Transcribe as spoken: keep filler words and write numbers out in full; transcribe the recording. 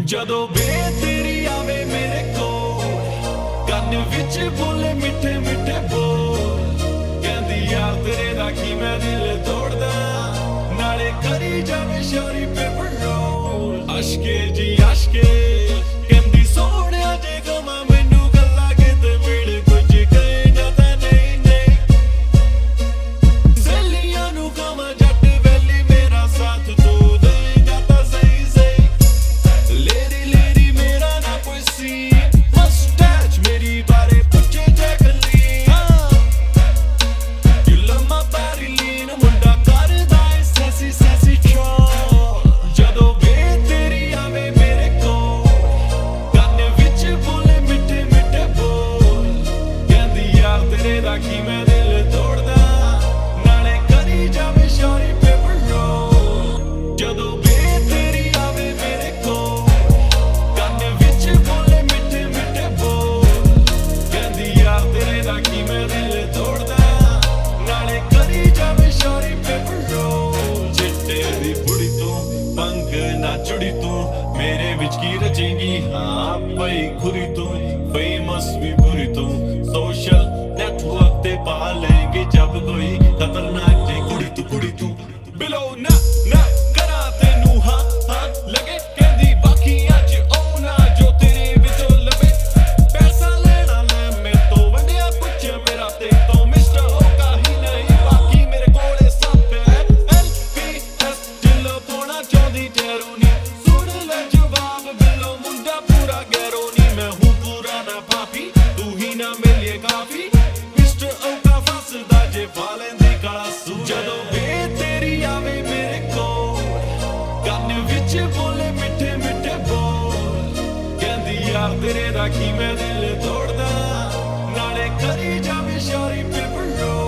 ਜਦੋਂ ਵੇ ਤੇਰੀ ਆਵੇ ਮੇਰੇ ਕੋਲ, ਕੰਨ ਵਿੱਚ ਬੋਲੇ ਮਿੱਠੇ ਮਿੱਠੇ ਬੋਲ, ਕਹਿੰਦੀ ਯਾਰ ਤੇਰੇ ਦਾ ਕੀ ਮੈਂ ਦਿਲ ਤੋੜਦਾ, ਨਾਲੇ ਕਰੀ ਜਾਵੇ ਸ਼ੌਰੀ ਪੇਪਰ ਰੋਲ। ਅਸ਼ਕੇ ਜੀ ਅਸ਼ਕੇ ਕਹਿੰਦੀ ਸੋਹਣਿਆ ਜੇ ਗਵਾਂ ਮੈਨੂੰ ਗੱਲਾਂ ਕਿਤੇ ਮਿਲ ਕੁਝ ਕਹੇਗਾ ਤਾਂ ਨਹੀਂ ਨਹੀਂ, ਸਹੇਲੀਆਂ ਨੂੰ ਕਵਾਂ ਜੱਟ ਵੈਲੀ ਮੇਰਾ ਸਾਥ ਤੂੰ ਦੇਗਾ ਤਾਂ ਸਹੀ ਸਹੀ, ਲੇਡੀ ਲੇਡੀ ਮੇਰਾ ਨਾ ਕੋਈ ਸੀ, ਮਸਟੈਚ ਮੇਰੀ ਬਾਰੇ ਪੁੱਛੇ ਜੇ ਗੱਲੀ, ਯੂ ਲਵ ਮਾਈ ਬੋਡੀ ਲੀਨ ਮੁੰਡਾ ਕਰਦਾ ਏ ਸੈਸੀ ਸੈਸੀ ਚੋਲ। ਜਦੋਂ ਵੇ ਤੇਰੀ ਆਵੇ ਮੇਰੇ ਕੋਲ, ਕੰਨ ਵਿੱਚ ਬੋਲੇ ਮਿੱਠੇ ਮਿੱਠੇ ਬੋਲ, ਕਹਿੰਦੀ ਯਾਰ ਤੇਰੇ ਦਾ ਕੀ ਮੈਂ ਦਿਲ ਤੋੜਦਾ, ਨਾਲੇ ਕਰੀ ਜਾਵੇ ਸ਼ੌਰੀ ਪੇਪਰ ਰੋਲ। ਜਦੋਂ ਵੇ ਤੇਰੀ ਆਵੇ ਮੇਰੇ ਕੋਲ, ਕੰਨ ਵਿੱਚ ਬੋਲੇ ਮਿੱਠੇ ਮਿੱਠੇ ਬੋਲ, ਕਹਿੰਦੀ ਯਾਰ ਤੇਰੇ ਦਾ ਕੀ ਮੈਂ ਦਿਲ ਤੋੜਦਾ, ਨਾਲੇ ਕਰੀ ਜਾਵੇ ਸ਼ੌਰੀ ਪੇਪਰ ਰੋਲ। ਚਿੱਟੇ ਦੀ ਬੁੜੀ ਤੂੰ ਪੰਗ ਨਾ ਚੁੜੀ ਤੂੰ, ਮੇਰੇ ਵਿੱਚ ਕੀ ਰਚੇਂਗੀ ਹਾਂ ਪਈ ਖੁਰੀ ਤੂੰ, ਫੇਮਸ ਵੀ ਪੂਰੀ ਤੂੰ, ਸੋਸ਼ਲ ਨੈਟਵਰਕ ਤੇ ਪਾ ਲੈਂਗੇ ਜਬ ਕੋਈ ਖਤਰਨਾਕ ਜੇ ਕੁੜੀ ਤੂੰ ਕੁੜੀ ਤੂੰ, ਬਿਲੋ ਨਾ ਨਾ ਕਰਾਂ ਤੈਨੂੰ ਹਾਂ ਹਾਂ ਲਗੇ, ਕਹਿੰਦੀ ਬਾਕੀਆਂ ਚ ਉਹ ਨਾ ਜੋ ਤੇਰੇ ਵਿੱਚੋਂ ਲੱਭੇ, ਪੈਸਾ ਲੈਣਾ ਮੈਂ ਮੇਰੇ ਤੋਂ ਵੰਡਿਆ ਪੁੱਛਿਆ ਮੇਰਾ ਤੇ ਤੋਂ ਮਿਸਟਰ ਉਹ ਕਾਹੀ ਨਹੀਂ, ਬਾਕੀ ਮੇਰੇ ਕੋਲੇ ਸਭ ਹੈ, ਐਲ ਪੀ ਐਸ ਦਿਲੋਂ ਪਾਉਣਾ ਚਾਹੁੰਦੀ ਟੈਰੂ ਨੀ, ਸੁਣ ਲੈ ਜਵਾਬ ਬਿੱਲੋ ਮੁੰਡਾ ਪੂਰਾ ਗੈਰੋ ਨੀ, ਮੈਂ ਹੂੰ ਪੂਰਾ ਨਾ ਪਾਪੀ ਤੂੰ ਹੀ ਨਾ ਮਿਲੇ ਕਾਫੀ, ਮਿਸਟਰ ਔਕਾ ਫਸਦਾ ਜੇ ਪਾ ਲੈਂਦੀ ਕਾਲਾ ਸੂਟ। ਜਦੋਂ ਵੇ ਤੇਰੀ ਆਵੇ ਮੇਰੇ ਕੋਲ, ਕੰਨ ਵਿੱਚ ਬੋਲੇ ਮਿੱਠੇ ਮਿੱਠੇ ਬੋਲ, ਕਹਿੰਦੀ ਯਾਰ ਤੇਰੇ ਦਾ ਕੀ ਮੈਂ ਦਿਲ ਤੋੜਦਾ, ਨਾਲੇ ਕਰੀ ਜਾਵੇ ਸ਼ੌਰੀ ਪੇਪਰ ਰੋਲ।